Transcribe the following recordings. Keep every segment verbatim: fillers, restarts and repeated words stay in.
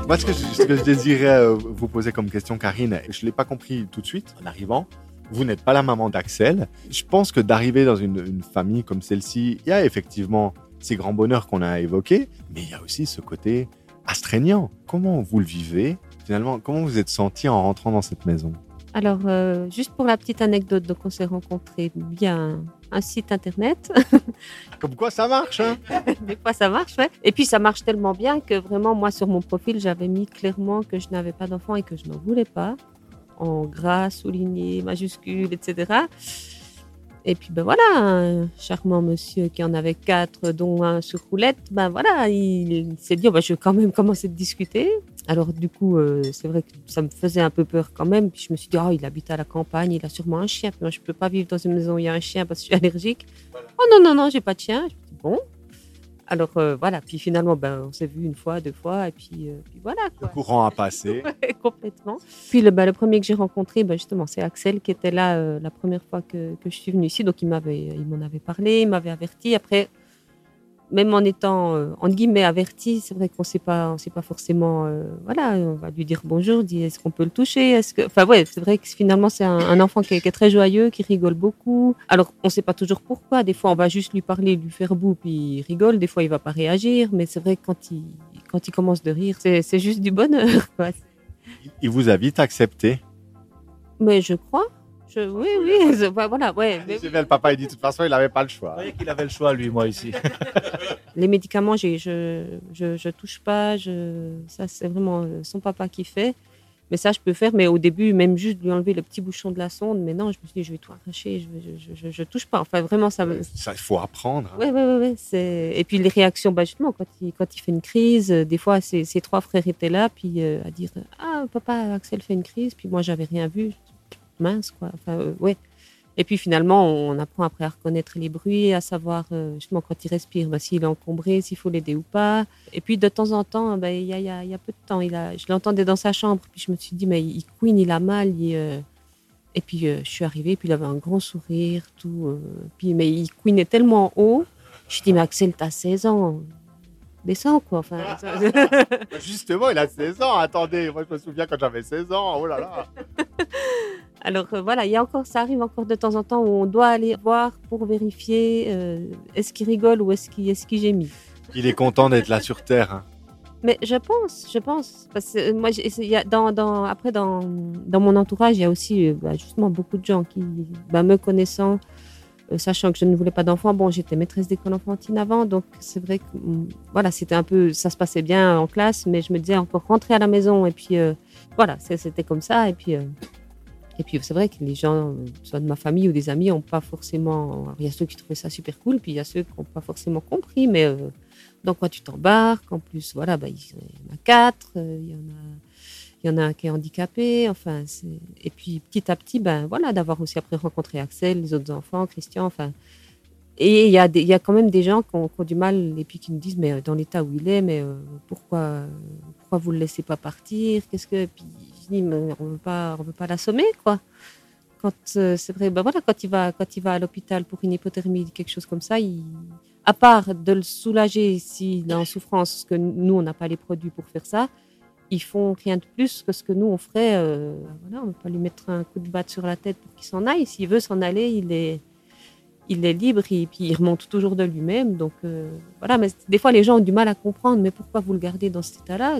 Moi, ce que, je, ce que je désirais vous poser comme question, Karine, je ne l'ai pas compris tout de suite en arrivant. Vous n'êtes pas la maman d'Axel. Je pense que d'arriver dans une, une famille comme celle-ci, il y a effectivement ces grands bonheurs qu'on a évoqués, mais il y a aussi ce côté astreignant. Comment vous le vivez? Finalement, comment vous êtes senti en rentrant dans cette maison? Alors, euh, juste pour la petite anecdote, donc on s'est rencontrés via un, un site internet. Comme quoi ça marche, hein? Des fois ça marche, ouais. Et puis ça marche tellement bien que vraiment, moi, sur mon profil, j'avais mis clairement que je n'avais pas d'enfant et que je n'en voulais pas, en gras, souligné, majuscule, et cetera. Et puis ben voilà, un charmant monsieur qui en avait quatre, dont un sur roulette, ben voilà, il, il s'est dit oh ben je vais quand même commencer de discuter. Alors du coup, euh, c'est vrai que ça me faisait un peu peur quand même. Puis je me suis dit oh il habite à la campagne, il a sûrement un chien. Puis moi je peux pas vivre dans une maison où il y a un chien parce que je suis allergique. Voilà. Oh non non non, j'ai pas de chien. Je me suis dit bon. Alors euh, voilà, puis finalement, ben, on s'est vu une fois, deux fois, et puis, euh, puis voilà. Quoi. Le courant a passé. Ouais, complètement. Puis le, ben, le premier que j'ai rencontré, ben, justement, c'est Axel qui était là euh, la première fois que, que je suis venue ici. Donc il, m'avait, il m'en avait parlé, il m'avait averti. Après, même en étant, euh, entre guillemets, averti, c'est vrai qu'on ne sait pas, on sait pas forcément... Euh, voilà, on va lui dire bonjour, dire est-ce qu'on peut le toucher est-ce que... Enfin ouais, c'est vrai que finalement, c'est un, un enfant qui est, qui est très joyeux, qui rigole beaucoup. Alors, on ne sait pas toujours pourquoi. Des fois, on va juste lui parler, lui faire bout, puis il rigole. Des fois, il ne va pas réagir. Mais c'est vrai que quand il, quand il commence de rire, c'est, c'est juste du bonheur. Quoi. Il vous a vite accepté? Mais je crois. Je, oui, oui, je, voilà, ouais. Mais oui. Le papa, il dit de toute façon, il n'avait pas le choix. Vous voyez qu'il avait le choix, lui, moi, ici. Les médicaments, j'ai, je, je, je touche pas. Je, ça, c'est vraiment son papa qui fait. Mais ça, je peux faire. Mais au début, même juste lui enlever le petit bouchon de la sonde. Mais non, je me suis dit, je vais tout arracher. Je, je, je, je touche pas. Enfin, vraiment, ça. Me... Ça, il faut apprendre. Oui, oui, oui. Ouais, c'est... Et puis les réactions, bah, justement, quand il, quand il fait une crise, euh, des fois, ses, ses trois frères étaient là, puis euh, à dire, ah, papa, Axel fait une crise. Puis moi, j'avais rien vu. Mince, quoi. Enfin, euh, ouais. Et puis finalement, on apprend après à reconnaître les bruits, à savoir euh, justement quand il respire, bah, s'il est encombré, s'il faut l'aider ou pas. Et puis de temps en temps, bah, il y, y, y a peu de temps, il a, je l'entendais dans sa chambre, puis je me suis dit, mais il couine, il a mal. Il, euh... Et puis euh, je suis arrivée, puis il avait un grand sourire, tout. Euh... Puis, mais il couinait tellement haut. Je me suis dit, mais Axel, t'as seize ans. Descends, quoi. Enfin, justement, il a seize ans. Attendez, moi je me souviens quand j'avais seize ans. Oh là là. Alors euh, voilà, il y a encore, ça arrive encore de temps en temps où on doit aller voir pour vérifier euh, est-ce qu'il rigole ou est-ce qu'il, est-ce qu'il gémit. Il est content d'être là sur Terre. Hein. Mais je pense, je pense. Parce que moi, y a dans, dans, après, dans, dans mon entourage, il y a aussi bah, justement beaucoup de gens qui, bah, me connaissant, euh, sachant que je ne voulais pas d'enfant, bon, j'étais maîtresse d'école enfantine avant, donc c'est vrai que voilà, c'était un peu, ça se passait bien en classe, mais je me disais encore rentrer à la maison et puis euh, voilà, c'était comme ça et puis. Euh, Et puis, c'est vrai que les gens, soit de ma famille ou des amis, n'ont pas forcément... Il y a ceux qui trouvaient ça super cool, puis il y a ceux qui n'ont pas forcément compris. Mais euh, dans quoi tu t'embarques? En plus, voilà, bah, il y en a quatre, euh, il, y en a, il y en a un qui est handicapé. Enfin, c'est... Et puis, petit à petit, ben, voilà, d'avoir aussi après rencontré Axel, les autres enfants, Christian, enfin... Et il y, a des, il y a quand même des gens qui ont, qui ont du mal et puis qui nous disent, mais dans l'état où il est, mais euh, pourquoi, pourquoi vous ne le laissez pas partir? Qu'est-ce que... Puis, je dis, mais on ne veut pas, on veut pas l'assommer, quoi. Quand, euh, c'est vrai, ben voilà, quand il va, quand il va à l'hôpital pour une hypothermie, quelque chose comme ça, il, à part de le soulager s'il est en souffrance, parce que nous, on n'a pas les produits pour faire ça, ils font rien de plus que ce que nous, on ferait. Euh, voilà, on ne va pas lui mettre un coup de batte sur la tête pour qu'il s'en aille. S'il veut s'en aller, il est... il est libre et puis il remonte toujours de lui-même. Donc euh, voilà, mais des fois les gens ont du mal à comprendre, mais pourquoi vous le gardez dans cet état-là?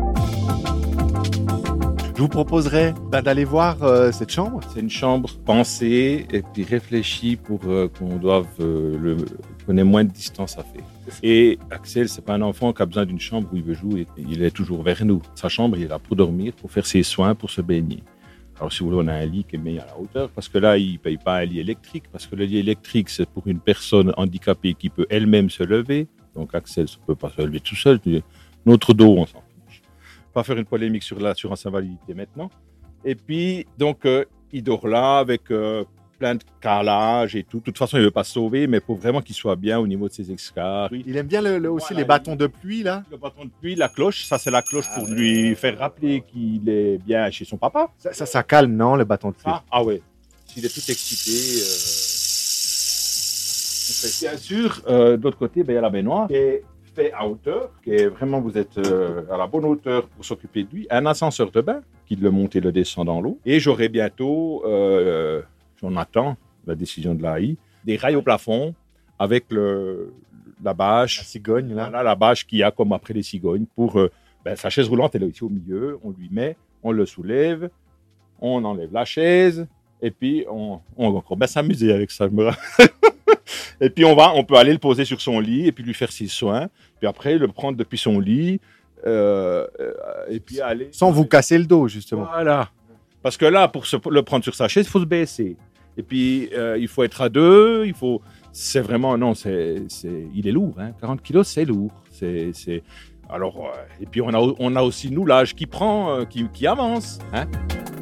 Je vous proposerais bah, d'aller voir euh, cette chambre. C'est une chambre pensée et puis réfléchie pour euh, qu'on doive euh, le, qu'on ait moins de distance à faire. Et Axel, c'est pas un enfant qui a besoin d'une chambre où il veut jouer. Il est toujours vers nous. Sa chambre, il est là pour dormir, pour faire ses soins, pour se baigner. Alors, si vous voulez, on a un lit qui est mis à la hauteur, parce que là, il ne paye pas un lit électrique, parce que le lit électrique, c'est pour une personne handicapée qui peut elle-même se lever. Donc, Axel ne peut pas se lever tout seul. Notre dos, on s'en fiche. Pas faire une polémique sur l'assurance invalidité maintenant. Et puis, donc, euh, il dort là avec euh, plein de calages et tout. De toute façon, il ne veut pas se sauver, mais il faut vraiment qu'il soit bien au niveau de ses escarres. Il aime bien le, le, aussi voilà, les bâtons de pluie, là. Le bâton de pluie, la cloche, ça c'est la cloche ah, pour ouais. lui faire rappeler qu'il est bien chez son papa. Ça, ça, ça calme, non, le bâton de pluie? Ah, ah ouais, s'il est tout excité. Euh... Bien sûr, euh, de l'autre côté, ben, il y a la baignoire qui est fait à hauteur, qui est vraiment, vous êtes euh, à la bonne hauteur pour s'occuper de lui. Un ascenseur de bain qui le monte et le descend dans l'eau. Et j'aurai bientôt, euh, j'en attends la décision de l'A I, des rails au plafond avec le, la bâche. La cigogne, là. Voilà, la bâche qu'il y a comme après les cigognes. Pour, euh, ben, sa chaise roulante, elle est ici au milieu. On lui met, on le soulève, on enlève la chaise et puis on, on va encore bien s'amuser avec ça. Et puis on va, on peut aller le poser sur son lit et puis lui faire ses soins. Puis après, le prendre depuis son lit euh, euh, et puis aller... Sans vous casser le dos, justement. Voilà. Parce que là, pour se, le prendre sur sa chaise, il faut se baisser. Et puis, euh, il faut être à deux. Il faut... C'est vraiment... Non, c'est, c'est, il est lourd. Hein. quarante kilos, c'est lourd. C'est, c'est... Alors, euh, et puis, on a, on a aussi, nous, l'âge qui prend, euh, qui, qui avance. Hein.